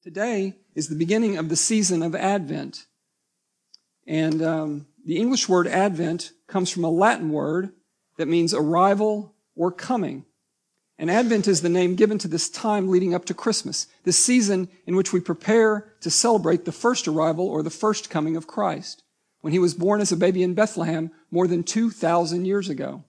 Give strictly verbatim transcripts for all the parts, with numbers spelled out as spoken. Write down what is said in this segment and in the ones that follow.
Today is the beginning of the season of Advent. And um, the English word Advent comes from a Latin word that means arrival or coming. And Advent is the name given to this time leading up to Christmas, this season in which we prepare to celebrate the first arrival or the first coming of Christ, when he was born as a baby in Bethlehem more than two thousand years ago.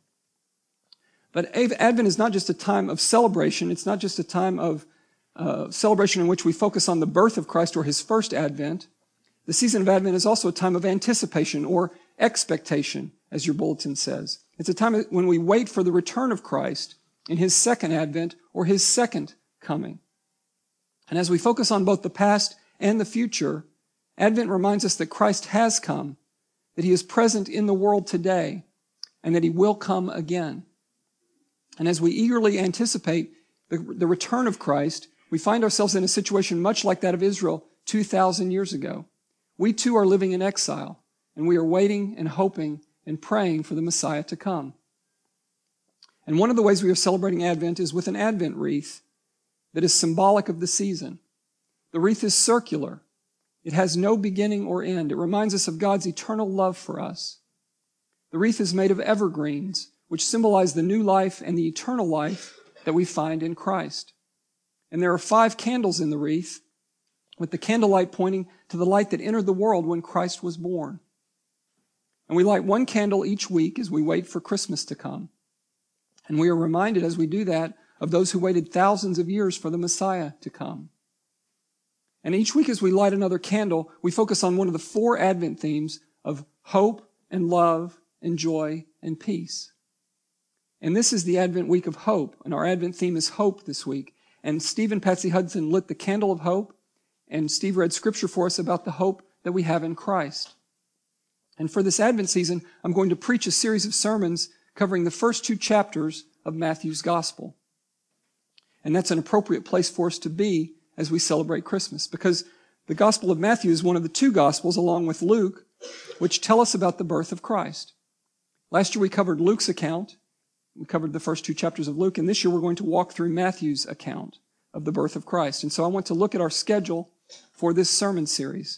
But Advent is not just a time of celebration. It's not just a time of uh, celebration in which we focus on the birth of Christ or his first advent. The season of Advent is also a time of anticipation or expectation, as your bulletin says. It's a time when we wait for the return of Christ in his second advent or his second coming. And as we focus on both the past and the future, Advent reminds us that Christ has come, that he is present in the world today, and that he will come again. And as we eagerly anticipate the, the return of Christ, we find ourselves in a situation much like that of Israel two thousand years ago. We too are living in exile, and we are waiting and hoping and praying for the Messiah to come. And one of the ways we are celebrating Advent is with an Advent wreath that is symbolic of the season. The wreath is circular. It has no beginning or end. It reminds us of God's eternal love for us. The wreath is made of evergreens, which symbolize the new life and the eternal life that we find in Christ. And there are five candles in the wreath, with the candlelight pointing to the light that entered the world when Christ was born. And we light one candle each week as we wait for Christmas to come. And we are reminded as we do that of those who waited thousands of years for the Messiah to come. And each week as we light another candle, we focus on one of the four Advent themes of hope and love and joy and peace. And this is the Advent week of hope, and our Advent theme is hope this week. And Steve and Patsy Hudson lit the candle of hope, and Steve read scripture for us about the hope that we have in Christ. And for this Advent season, I'm going to preach a series of sermons covering the first two chapters of Matthew's Gospel. And that's an appropriate place for us to be as we celebrate Christmas, because the Gospel of Matthew is one of the two Gospels, along with Luke, which tell us about the birth of Christ. Last year we covered Luke's account. We covered the first two chapters of Luke, and this year we're going to walk through Matthew's account of the birth of Christ. And so I want to look at our schedule for this sermon series.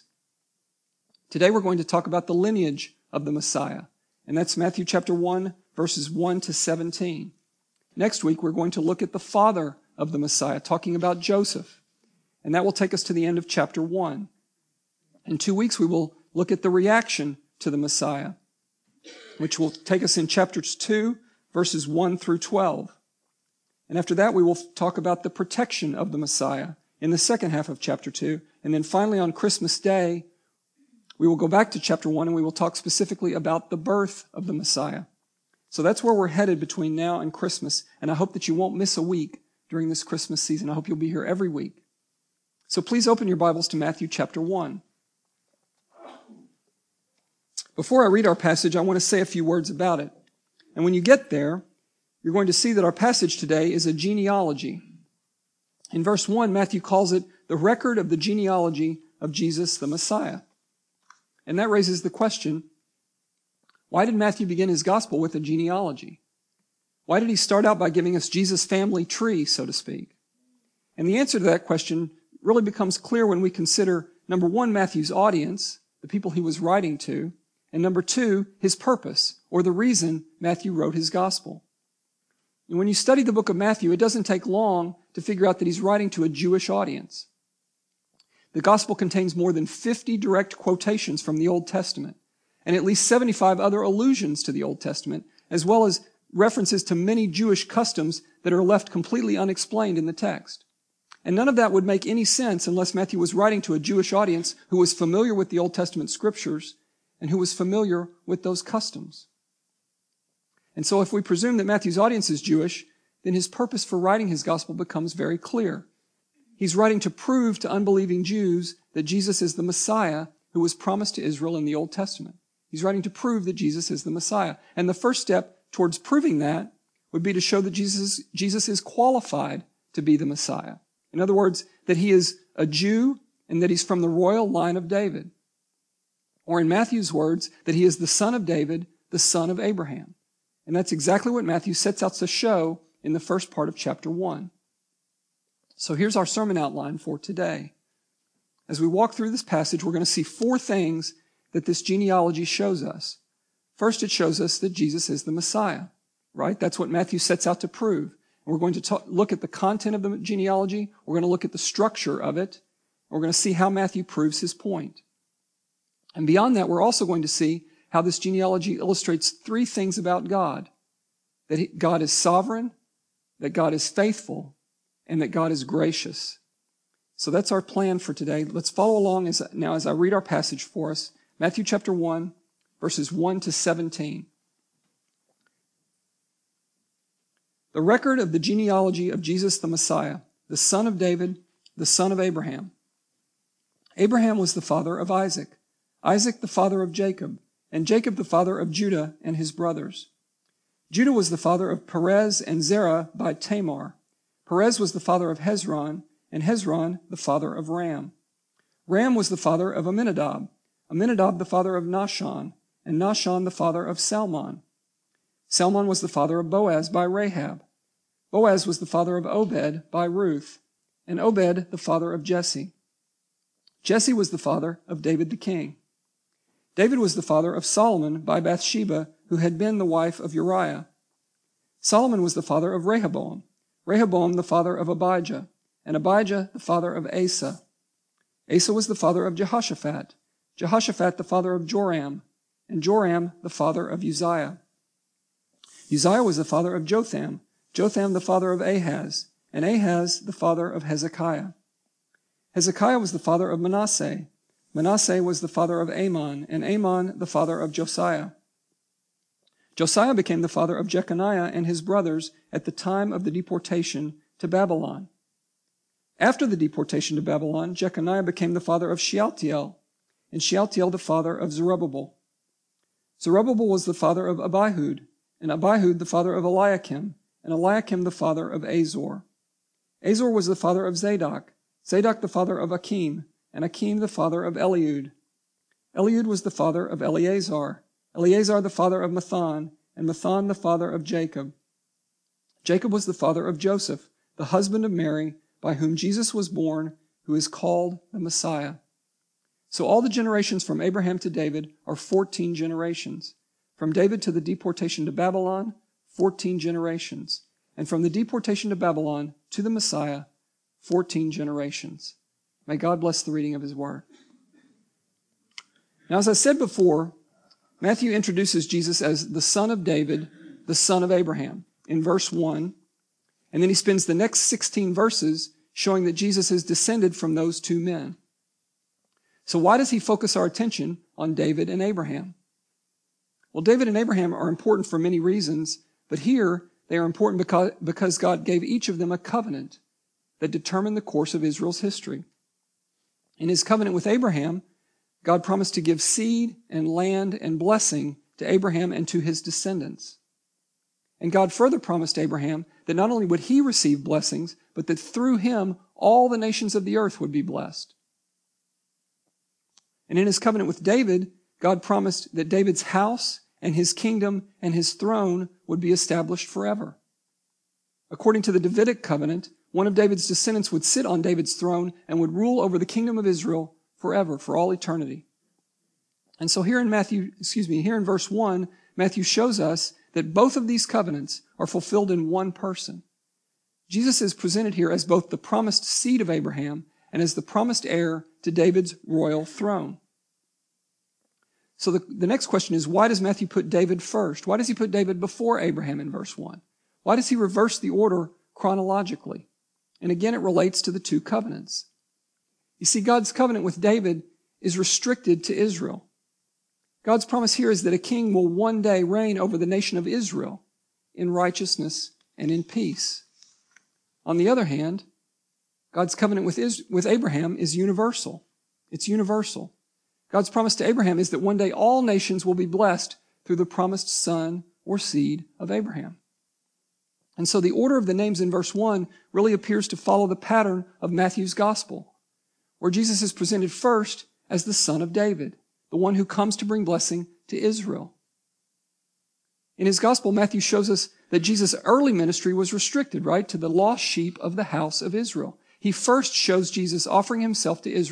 Today we're going to talk about the lineage of the Messiah, and that's Matthew chapter one, verses one to seventeen. Next week we're going to look at the father of the Messiah, talking about Joseph, and that will take us to the end of chapter one. In two weeks we will look at the reaction to the Messiah, which will take us in chapters two, verses one through twelve. And after that, we will talk about the protection of the Messiah in the second half of chapter two. And then finally, on Christmas Day, we will go back to chapter one and we will talk specifically about the birth of the Messiah. So that's where we're headed between now and Christmas. And I hope that you won't miss a week during this Christmas season. I hope you'll be here every week. So please open your Bibles to Matthew chapter one. Before I read our passage, I want to say a few words about it. And when you get there, you're going to see that our passage today is a genealogy. In verse one, Matthew calls it the record of the genealogy of Jesus the Messiah. And that raises the question, why did Matthew begin his gospel with a genealogy? Why did he start out by giving us Jesus' family tree, so to speak? And the answer to that question really becomes clear when we consider, number one, Matthew's audience, the people he was writing to, and number two, his purpose, or the reason Matthew wrote his gospel. And when you study the book of Matthew, it doesn't take long to figure out that he's writing to a Jewish audience. The gospel contains more than fifty direct quotations from the Old Testament, and at least seventy-five other allusions to the Old Testament, as well as references to many Jewish customs that are left completely unexplained in the text. And none of that would make any sense unless Matthew was writing to a Jewish audience who was familiar with the Old Testament scriptures and who was familiar with those customs. And so if we presume that Matthew's audience is Jewish, then his purpose for writing his gospel becomes very clear. He's writing to prove to unbelieving Jews that Jesus is the Messiah who was promised to Israel in the Old Testament. He's writing to prove that Jesus is the Messiah. And the first step towards proving that would be to show that Jesus, Jesus is qualified to be the Messiah. In other words, that he is a Jew and that he's from the royal line of David. Or in Matthew's words, that he is the son of David, the son of Abraham. And that's exactly what Matthew sets out to show in the first part of chapter one. So here's our sermon outline for today. As we walk through this passage, we're going to see four things that this genealogy shows us. First, it shows us that Jesus is the Messiah, right? That's what Matthew sets out to prove. And we're going to talk, look at the content of the genealogy. We're going to look at the structure of it. We're going to see how Matthew proves his point. And beyond that, we're also going to see how this genealogy illustrates three things about God. That he, God is sovereign, that God is faithful, and that God is gracious. So that's our plan for today. Let's follow along as, now as I read our passage for us. Matthew chapter one, verses one to seventeen. The record of the genealogy of Jesus the Messiah, the son of David, the son of Abraham. Abraham was the father of Isaac, Isaac the father of Jacob, and Jacob the father of Judah and his brothers. Judah was the father of Perez and Zerah by Tamar. Perez was the father of Hezron, and Hezron the father of Ram. Ram was the father of Amminadab, Amminadab the father of Nahshon, and Nahshon the father of Salmon. Salmon was the father of Boaz by Rahab. Boaz was the father of Obed by Ruth, and Obed the father of Jesse. Jesse was the father of David the king. David was the father of Solomon by Bathsheba, who had been the wife of Uriah. Solomon was the father of Rehoboam, Rehoboam the father of Abijah, and Abijah the father of Asa. Asa was the father of Jehoshaphat, Jehoshaphat the father of Joram, and Joram the father of Uzziah. Uzziah was the father of Jotham, Jotham the father of Ahaz, and Ahaz the father of Hezekiah. Hezekiah was the father of Manasseh, Manasseh was the father of Amon, and Amon the father of Josiah. Josiah became the father of Jeconiah and his brothers at the time of the deportation to Babylon. After the deportation to Babylon, Jeconiah became the father of Shealtiel, and Shealtiel the father of Zerubbabel. Zerubbabel was the father of Abihud, and Abihud the father of Eliakim, and Eliakim the father of Azor. Azor was the father of Zadok, Zadok the father of Achim, and Achim the father of Eliud. Eliud was the father of Eleazar, Eleazar the father of Mathan, and Mathan the father of Jacob. Jacob was the father of Joseph, the husband of Mary, by whom Jesus was born, who is called the Messiah. So all the generations from Abraham to David are fourteen generations. From David to the deportation to Babylon, fourteen generations. And from the deportation to Babylon to the Messiah, fourteen generations. May God bless the reading of his word. Now, as I said before, Matthew introduces Jesus as the son of David, the son of Abraham, in verse one. And then he spends the next sixteen verses showing that Jesus is descended from those two men. So why does he focus our attention on David and Abraham? Well, David and Abraham are important for many reasons, but here they are important because, because God gave each of them a covenant that determined the course of Israel's history. In his covenant with Abraham, God promised to give seed and land and blessing to Abraham and to his descendants. And God further promised Abraham that not only would he receive blessings, but that through him all the nations of the earth would be blessed. And in his covenant with David, God promised that David's house and his kingdom and his throne would be established forever. According to the Davidic covenant, one of David's descendants would sit on David's throne and would rule over the kingdom of Israel forever, for all eternity. And so here in Matthew, excuse me, here in verse one, Matthew shows us that both of these covenants are fulfilled in one person. Jesus is presented here as both the promised seed of Abraham and as the promised heir to David's royal throne. So the, the next question is, why does Matthew put David first? Why does he put David before Abraham in verse one? Why does he reverse the order chronologically? And again, it relates to the two covenants. You see, God's covenant with David is restricted to Israel. God's promise here is that a king will one day reign over the nation of Israel in righteousness and in peace. On the other hand, God's covenant with, Is- with Abraham is universal. It's universal. God's promise to Abraham is that one day all nations will be blessed through the promised son or seed of Abraham. And so the order of the names in verse one really appears to follow the pattern of Matthew's gospel, where Jesus is presented first as the son of David, the one who comes to bring blessing to Israel. In his gospel, Matthew shows us that Jesus' early ministry was restricted, right, to the lost sheep of the house of Israel. He first shows Jesus offering himself to Israel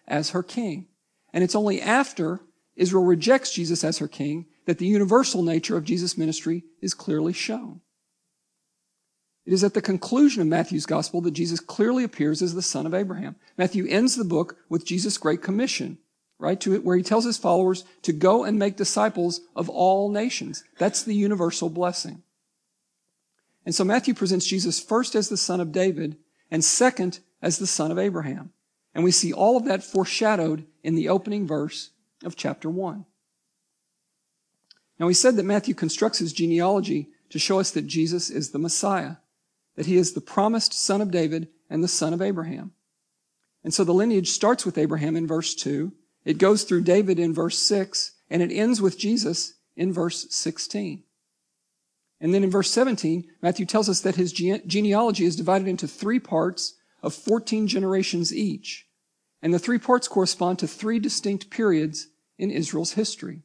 as her king. And it's only after Israel rejects Jesus as her king that the universal nature of Jesus' ministry is clearly shown. It is at the conclusion of Matthew's gospel that Jesus clearly appears as the son of Abraham. Matthew ends the book with Jesus' great commission, right, to where he tells his followers to go and make disciples of all nations. That's the universal blessing. And so Matthew presents Jesus first as the son of David and second as the son of Abraham. And we see all of that foreshadowed in the opening verse of chapter one. Now, we said that Matthew constructs his genealogy to show us that Jesus is the Messiah, that he is the promised son of David and the son of Abraham. And so the lineage starts with Abraham in verse two, it goes through David in verse six, and it ends with Jesus in verse sixteen. And then in verse seventeen, Matthew tells us that his gene- genealogy is divided into three parts of fourteen generations each. And the three parts correspond to three distinct periods in Israel's history.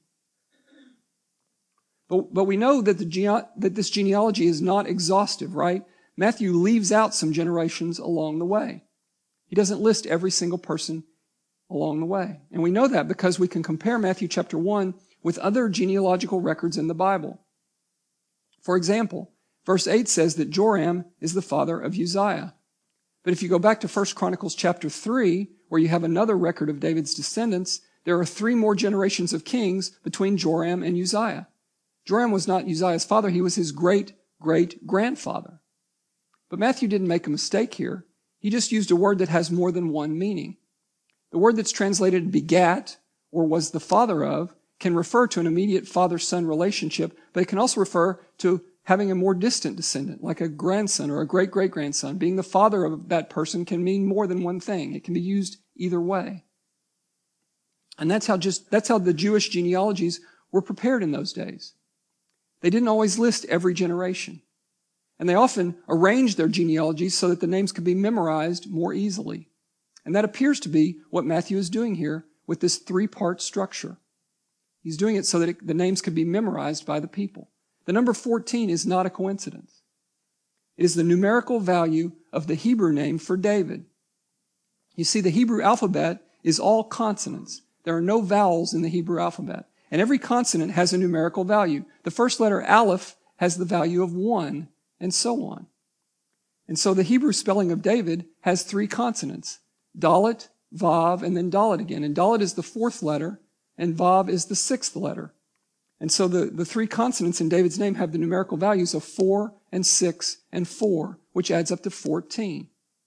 But, but we know that, the gene- that this genealogy is not exhaustive, right? Matthew leaves out some generations along the way. He doesn't list every single person along the way. And we know that because we can compare Matthew chapter one with other genealogical records in the Bible. For example, verse eight says that Joram is the father of Uzziah. But if you go back to First Chronicles chapter three, where you have another record of David's descendants, there are three more generations of kings between Joram and Uzziah. Joram was not Uzziah's father, he was his great-great-grandfather. But Matthew didn't make a mistake here. He just used a word that has more than one meaning. The word that's translated begat, or was the father of, can refer to an immediate father-son relationship, but it can also refer to having a more distant descendant, like a grandson or a great-great-grandson. Being the father of that person can mean more than one thing. It can be used either way. And that's how just that's how the Jewish genealogies were prepared in those days. They didn't always list every generation. And they often arranged their genealogies so that the names could be memorized more easily. And that appears to be what Matthew is doing here with this three-part structure. He's doing it so that it, the names could be memorized by the people. The number fourteen is not a coincidence. It is the numerical value of the Hebrew name for David. You see, the Hebrew alphabet is all consonants. There are no vowels in the Hebrew alphabet. And every consonant has a numerical value. The first letter, Aleph, has the value of one, and so on. And so the Hebrew spelling of David has three consonants, Dalet, Vav, and then Dalet again. And Dalet is the fourth letter, and Vav is the sixth letter. And so the, the three consonants in David's name have the numerical values of four and six and four, which adds up to fourteen.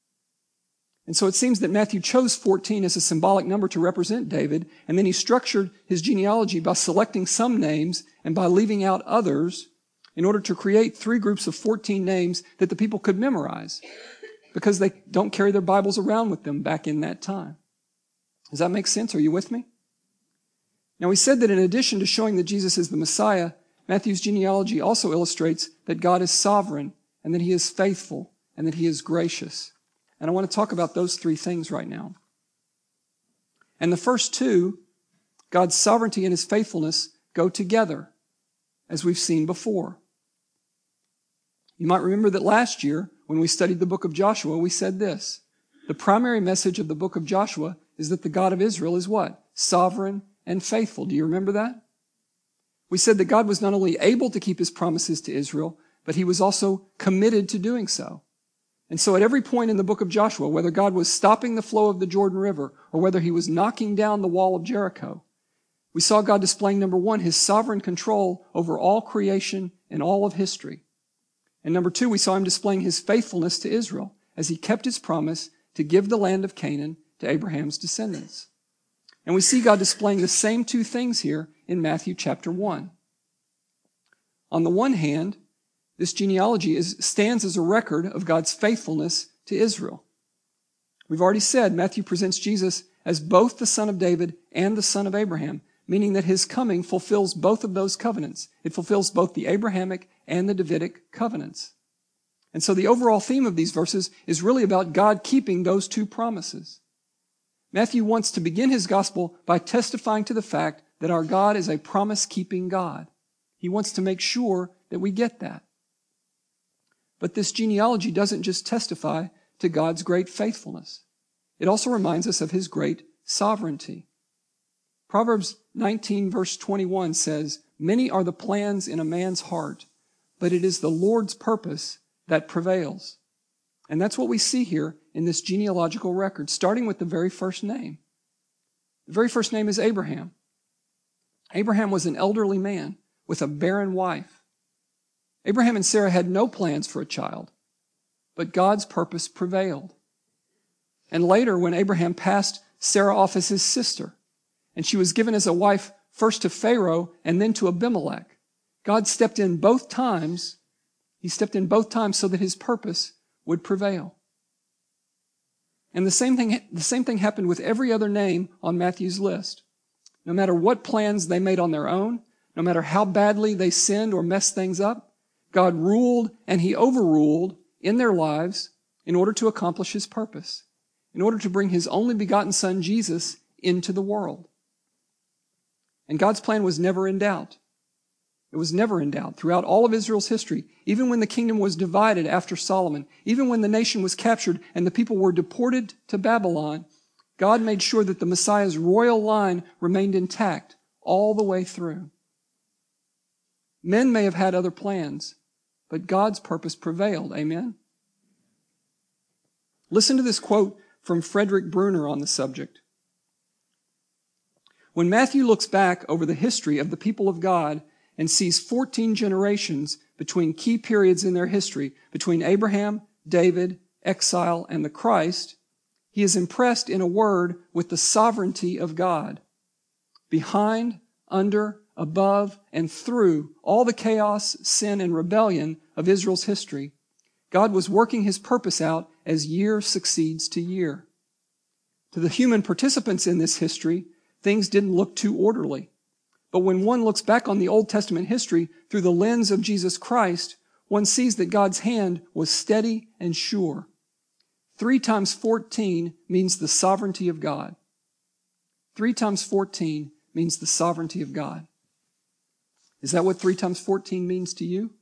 And so it seems that Matthew chose fourteen as a symbolic number to represent David, and then he structured his genealogy by selecting some names and by leaving out others in order to create three groups of fourteen names that the people could memorize because they don't carry their Bibles around with them back in that time. Does that make sense? Are you with me? Now, we said that in addition to showing that Jesus is the Messiah, Matthew's genealogy also illustrates that God is sovereign and that he is faithful and that he is gracious. And I want to talk about those three things right now. And the first two, God's sovereignty and his faithfulness, go together, as we've seen before. You might remember that last year, when we studied the book of Joshua, we said this. The primary message of the book of Joshua is that the God of Israel is what? Sovereign and faithful. Do you remember that? We said that God was not only able to keep his promises to Israel, but he was also committed to doing so. And so at every point in the book of Joshua, whether God was stopping the flow of the Jordan River or whether he was knocking down the wall of Jericho, we saw God displaying, number one, his sovereign control over all creation and all of history. And number two, we saw him displaying his faithfulness to Israel as he kept his promise to give the land of Canaan to Abraham's descendants. And we see God displaying the same two things here in Matthew chapter one. On the one hand, this genealogy is, stands as a record of God's faithfulness to Israel. We've already said Matthew presents Jesus as both the son of David and the son of Abraham, meaning that his coming fulfills both of those covenants. It fulfills both the Abrahamic and the Davidic covenants. And so the overall theme of these verses is really about God keeping those two promises. Matthew wants to begin his gospel by testifying to the fact that our God is a promise-keeping God. He wants to make sure that we get that. But this genealogy doesn't just testify to God's great faithfulness. It also reminds us of his great sovereignty. Proverbs nineteen verse twenty-one says, "Many are the plans in a man's heart, but it is the Lord's purpose that prevails." And that's what we see here in this genealogical record, starting with the very first name. The very first name is Abraham. Abraham was an elderly man with a barren wife. Abraham and Sarah had no plans for a child, but God's purpose prevailed. And later, when Abraham passed Sarah off as his sister, and she was given as a wife first to Pharaoh and then to Abimelech, God stepped in both times. He stepped in both times so that his purpose would prevail. And the same thing, the same thing happened with every other name on Matthew's list. No matter what plans they made on their own, no matter how badly they sinned or messed things up, God ruled and he overruled in their lives in order to accomplish his purpose, in order to bring his only begotten son, Jesus, into the world. And God's plan was never in doubt. It was never in doubt throughout all of Israel's history, even when the kingdom was divided after Solomon, even when the nation was captured and the people were deported to Babylon, God made sure that the Messiah's royal line remained intact all the way through. Men may have had other plans, but God's purpose prevailed. Amen? Listen to this quote from Frederick Bruner on the subject. When Matthew looks back over the history of the people of God and sees fourteen generations between key periods in their history, between Abraham, David, exile, and the Christ, he is impressed in a word with the sovereignty of God. Behind, under, above, and through all the chaos, sin, and rebellion of Israel's history, God was working his purpose out as year succeeds to year. To the human participants in this history, things didn't look too orderly. But when one looks back on the Old Testament history through the lens of Jesus Christ, one sees that God's hand was steady and sure. Three times fourteen means the sovereignty of God. Three times fourteen means the sovereignty of God. Is that what three times fourteen means to you?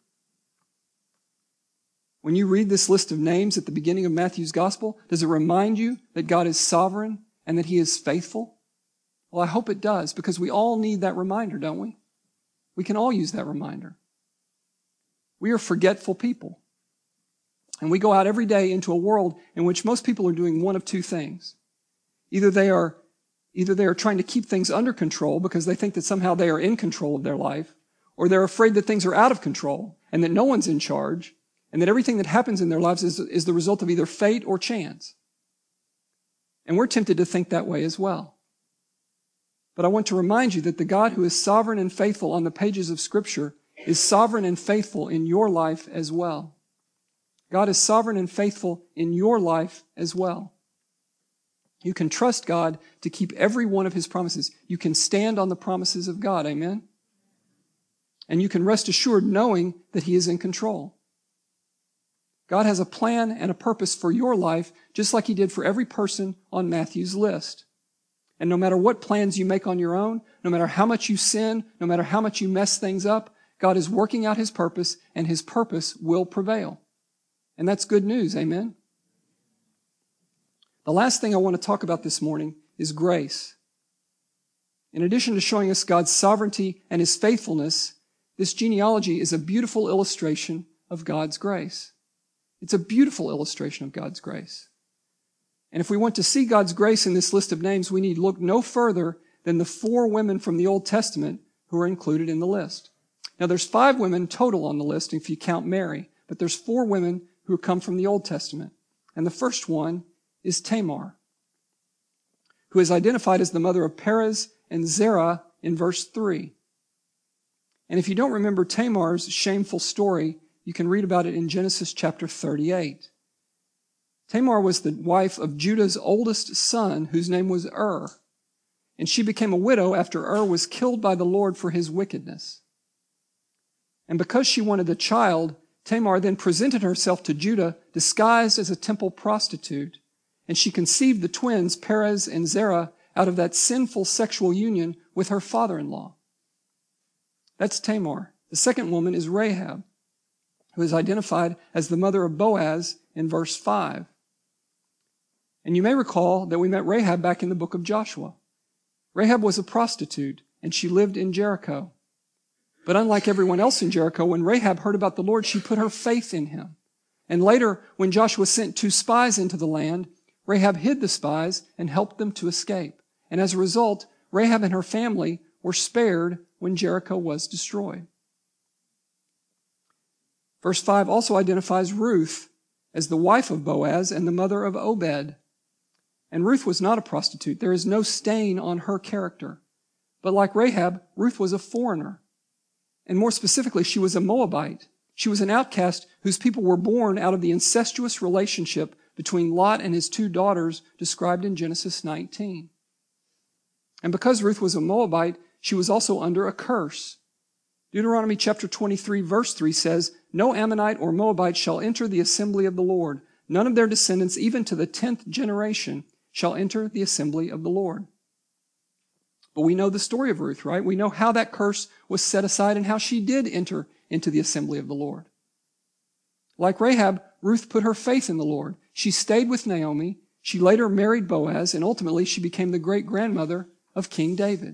When you read this list of names at the beginning of Matthew's gospel, does it remind you that God is sovereign and that he is faithful? Well, I hope it does, because we all need that reminder, don't we? We can all use that reminder. We are forgetful people. And we go out every day into a world in which most people are doing one of two things. Either they are, either they are trying to keep things under control because they think that somehow they are in control of their life, or they're afraid that things are out of control and that no one's in charge, and that everything that happens in their lives is, is the result of either fate or chance. And we're tempted to think that way as well. But I want to remind you that the God who is sovereign and faithful on the pages of Scripture is sovereign and faithful in your life as well. God is sovereign and faithful in your life as well. You can trust God to keep every one of his promises. You can stand on the promises of God. Amen? And you can rest assured knowing that he is in control. God has a plan and a purpose for your life, just like he did for every person on Matthew's list. And no matter what plans you make on your own, no matter how much you sin, no matter how much you mess things up, God is working out his purpose, and his purpose will prevail. And that's good news, amen? The last thing I want to talk about this morning is grace. In addition to showing us God's sovereignty and his faithfulness, this genealogy is a beautiful illustration of God's grace. It's a beautiful illustration of God's grace. And if we want to see God's grace in this list of names, we need look no further than the four women from the Old Testament who are included in the list. Now, there's five women total on the list if you count Mary, but there's four women who come from the Old Testament. And the first one is Tamar, who is identified as the mother of Perez and Zerah in verse three. And if you don't remember Tamar's shameful story, you can read about it in Genesis chapter thirty-eight. Tamar was the wife of Judah's oldest son, whose name was Ur. And she became a widow after Ur was killed by the Lord for his wickedness. And because she wanted a child, Tamar then presented herself to Judah disguised as a temple prostitute. And she conceived the twins, Perez and Zerah, out of that sinful sexual union with her father-in-law. That's Tamar. The second woman is Rahab, who is identified as the mother of Boaz in verse five. And you may recall that we met Rahab back in the book of Joshua. Rahab was a prostitute, and she lived in Jericho. But unlike everyone else in Jericho, when Rahab heard about the Lord, she put her faith in him. And later, when Joshua sent two spies into the land, Rahab hid the spies and helped them to escape. And as a result, Rahab and her family were spared when Jericho was destroyed. Verse five also identifies Ruth as the wife of Boaz and the mother of Obed. And Ruth was not a prostitute. There is no stain on her character. But like Rahab, Ruth was a foreigner. And more specifically, she was a Moabite. She was an outcast whose people were born out of the incestuous relationship between Lot and his two daughters described in Genesis nineteen. And because Ruth was a Moabite, she was also under a curse. Deuteronomy chapter twenty-three, verse three says, "No Ammonite or Moabite shall enter the assembly of the Lord. None of their descendants, even to the tenth generation, shall enter the assembly of the Lord." But we know the story of Ruth, right? We know how that curse was set aside and how she did enter into the assembly of the Lord. Like Rahab, Ruth put her faith in the Lord. She stayed with Naomi. She later married Boaz, and ultimately she became the great-grandmother of King David.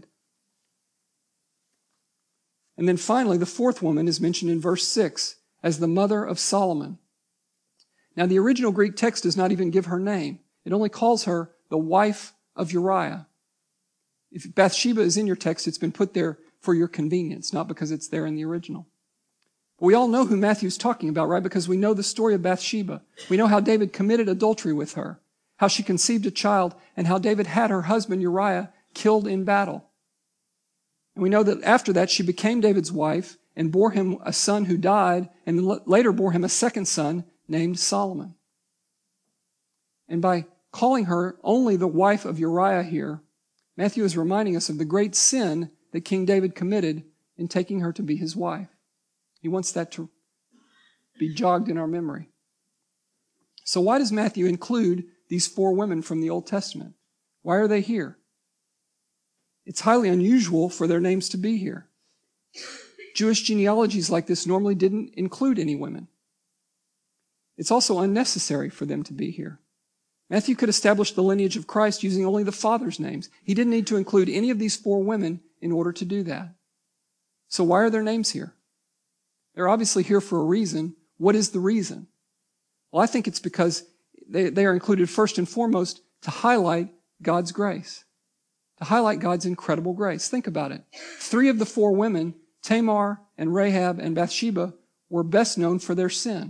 And then finally, the fourth woman is mentioned in verse six as the mother of Solomon. Now, the original Greek text does not even give her name. It only calls her the wife of Uriah. If Bathsheba is in your text, it's been put there for your convenience, not because it's there in the original. But we all know who Matthew's talking about, right? Because we know the story of Bathsheba. We know how David committed adultery with her, how she conceived a child, and how David had her husband Uriah killed in battle. And we know that after that, she became David's wife and bore him a son who died, and later bore him a second son named Solomon. And by calling her only the wife of Uriah here, Matthew is reminding us of the great sin that King David committed in taking her to be his wife. He wants that to be jogged in our memory. So why does Matthew include these four women from the Old Testament? Why are they here? It's highly unusual for their names to be here. Jewish genealogies like this normally didn't include any women. It's also unnecessary for them to be here. Matthew could establish the lineage of Christ using only the fathers' names. He didn't need to include any of these four women in order to do that. So why are their names here? They're obviously here for a reason. What is the reason? Well, I think it's because they, they are included first and foremost to highlight God's grace, to highlight God's incredible grace. Think about it. Three of the four women, Tamar and Rahab and Bathsheba, were best known for their sin.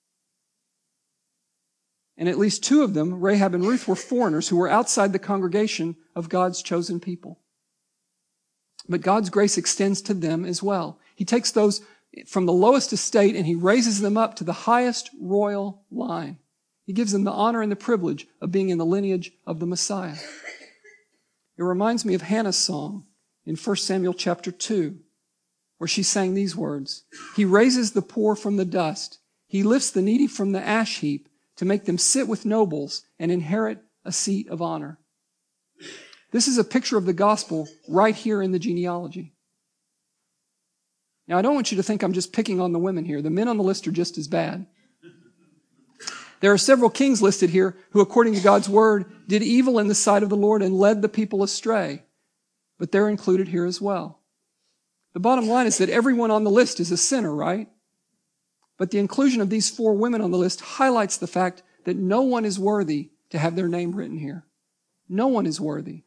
And at least two of them, Rahab and Ruth, were foreigners who were outside the congregation of God's chosen people. But God's grace extends to them as well. He takes those from the lowest estate and he raises them up to the highest royal line. He gives them the honor and the privilege of being in the lineage of the Messiah. It reminds me of Hannah's song in First Samuel chapter two, where she sang these words, "He raises the poor from the dust. He lifts the needy from the ash heap, to make them sit with nobles and inherit a seat of honor." This is a picture of the gospel right here in the genealogy. Now, I don't want you to think I'm just picking on the women here. The men on the list are just as bad. There are several kings listed here who, according to God's word, did evil in the sight of the Lord and led the people astray. But they're included here as well. The bottom line is that everyone on the list is a sinner, right? But the inclusion of these four women on the list highlights the fact that no one is worthy to have their name written here. No one is worthy.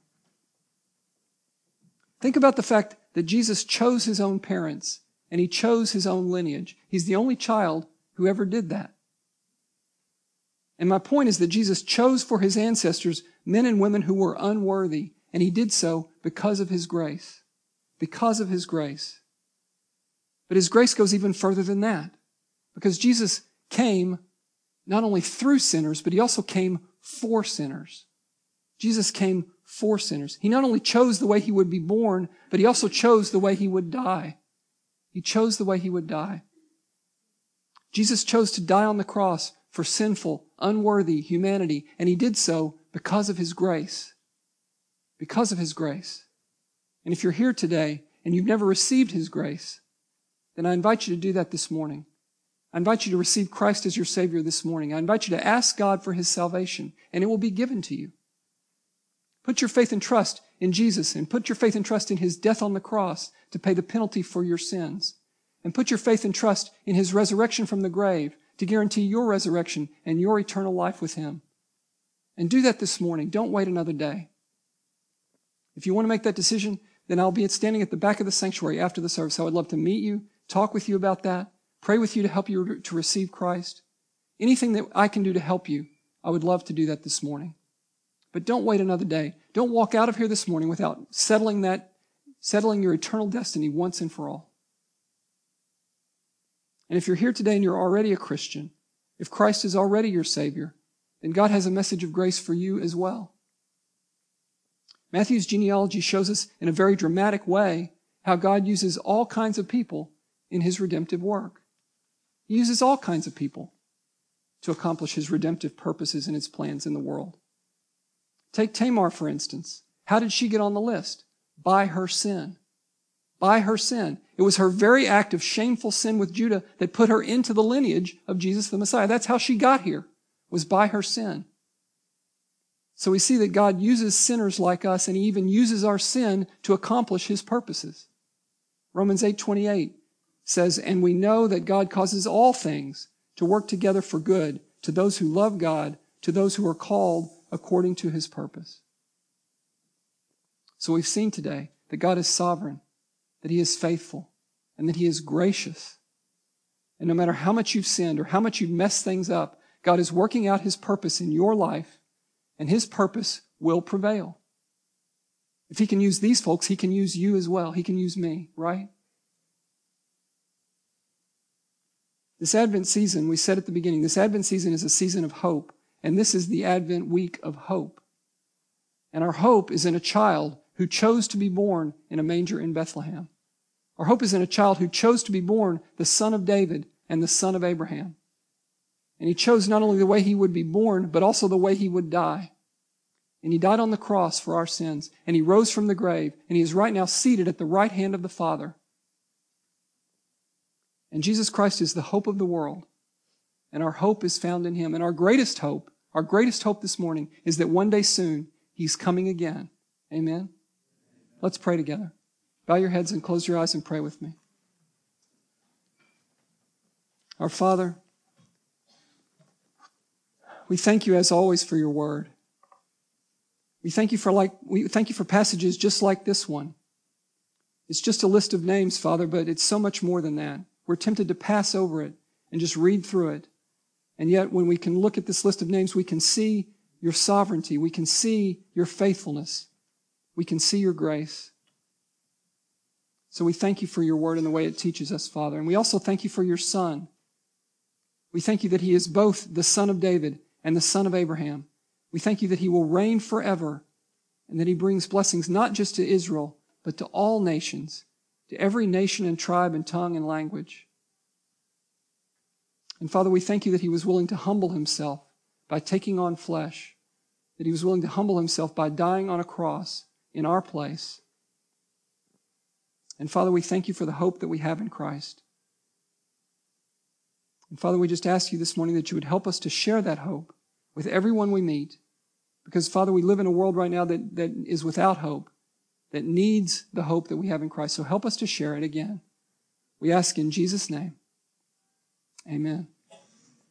Think about the fact that Jesus chose his own parents and he chose his own lineage. He's the only child who ever did that. And my point is that Jesus chose for his ancestors men and women who were unworthy, and he did so because of his grace. Because of his grace. But his grace goes even further than that. Because Jesus came not only through sinners, but he also came for sinners. Jesus came for sinners. He not only chose the way he would be born, but he also chose the way he would die. He chose the way he would die. Jesus chose to die on the cross for sinful, unworthy humanity, and he did so because of his grace. Because of his grace. And if you're here today and you've never received his grace, then I invite you to do that this morning. I invite you to receive Christ as your Savior this morning. I invite you to ask God for His salvation, and it will be given to you. Put your faith and trust in Jesus, and put your faith and trust in His death on the cross to pay the penalty for your sins. And put your faith and trust in His resurrection from the grave to guarantee your resurrection and your eternal life with Him. And do that this morning. Don't wait another day. If you want to make that decision, then I'll be standing at the back of the sanctuary after the service. I would love to meet you, talk with you about that, pray with you to help you to receive Christ. Anything that I can do to help you, I would love to do that this morning. But don't wait another day. Don't walk out of here this morning without settling that, settling your eternal destiny once and for all. And if you're here today and you're already a Christian, if Christ is already your Savior, then God has a message of grace for you as well. Matthew's genealogy shows us in a very dramatic way how God uses all kinds of people in His redemptive work. He uses all kinds of people to accomplish His redemptive purposes and His plans in the world. Take Tamar, for instance. How did she get on the list? By her sin. By her sin. It was her very act of shameful sin with Judah that put her into the lineage of Jesus the Messiah. That's how she got here, was by her sin. So we see that God uses sinners like us, and He even uses our sin to accomplish His purposes. Romans eight twenty-eight says, "And we know that God causes all things to work together for good to those who love God, to those who are called according to His purpose." So we've seen today that God is sovereign, that He is faithful, and that He is gracious. And no matter how much you've sinned or how much you've messed things up, God is working out His purpose in your life, and His purpose will prevail. If He can use these folks, He can use you as well. He can use me, right? This Advent season, we said at the beginning, this Advent season is a season of hope, and this is the Advent week of hope. And our hope is in a child who chose to be born in a manger in Bethlehem. Our hope is in a child who chose to be born the son of David and the son of Abraham. And He chose not only the way He would be born, but also the way He would die. And He died on the cross for our sins, and He rose from the grave, and He is right now seated at the right hand of the Father. And Jesus Christ is the hope of the world, and our hope is found in Him. And our greatest hope, our greatest hope this morning is that one day soon He's coming again. Amen? Let's pray together. Bow your heads and close your eyes and pray with me. Our Father, we thank You as always for Your word. We thank You for like we thank You for passages just like this one. It's just a list of names, Father, but it's so much more than that. We're tempted to pass over it and just read through it. And yet when we can look at this list of names, we can see Your sovereignty. We can see Your faithfulness. We can see Your grace. So we thank You for Your word and the way it teaches us, Father. And we also thank You for Your Son. We thank You that He is both the Son of David and the son of Abraham. We thank You that He will reign forever and that He brings blessings not just to Israel, but to all nations, to every nation and tribe and tongue and language. And Father, we thank You that He was willing to humble Himself by taking on flesh, that He was willing to humble Himself by dying on a cross in our place. And Father, we thank You for the hope that we have in Christ. And Father, we just ask You this morning that You would help us to share that hope with everyone we meet. Because, Father, we live in a world right now that, that is without hope, that needs the hope that we have in Christ. So help us to share it again. We ask in Jesus' name. Amen.